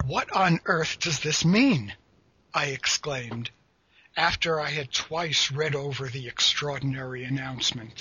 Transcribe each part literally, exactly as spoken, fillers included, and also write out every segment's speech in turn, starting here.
"What on earth does this mean?" I exclaimed, after I had twice read over the extraordinary announcement.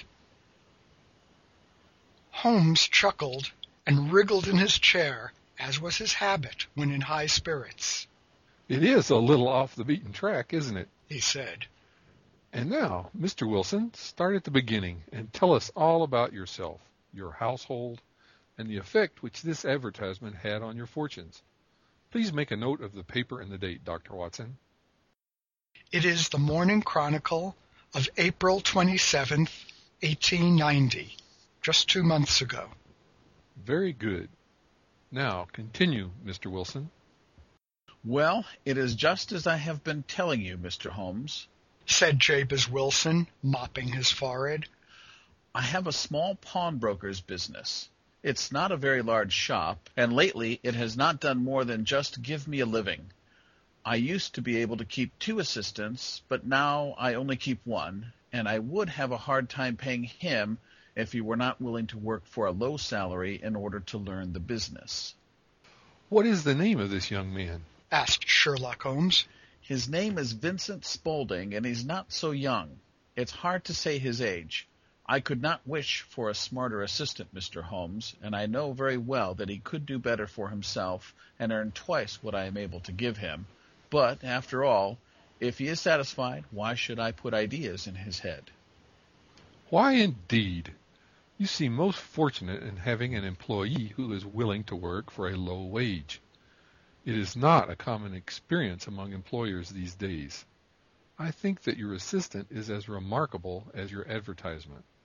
Holmes chuckled and wriggled in his chair, as was his habit when in high spirits. "It is a little off the beaten track, isn't it?" he said. "And now, Mister Wilson, start at the beginning and tell us all about yourself, your household, and the effect which this advertisement had on your fortunes. Please make a note of the paper and the date, Doctor Watson." It is the Morning Chronicle of April twenty-seventh, eighteen ninety, just two months ago. Very good. Now, continue, Mister Wilson. "Well, it is just as I have been telling you, Mister Holmes," said Jabez Wilson, mopping his forehead. "I have a small pawnbroker's business. It's not a very large shop, and lately it has not done more than just give me a living. I used to be able to keep two assistants, but now I only keep one, and I would have a hard time paying him if he were not willing to work for a low salary in order to learn the business." "What is the name of this young man?" asked Sherlock Holmes. "His name is Vincent Spaulding, and he's not so young. It's hard to say his age. I could not wish for a smarter assistant, Mister Holmes, and I know very well that he could do better for himself and earn twice what I am able to give him. But, after all, if he is satisfied, why should I put ideas in his head?" "Why, indeed? You seem most fortunate in having an employee who is willing to work for a low wage. It is not a common experience among employers these days. I think that your assistant is as remarkable as your advertisement."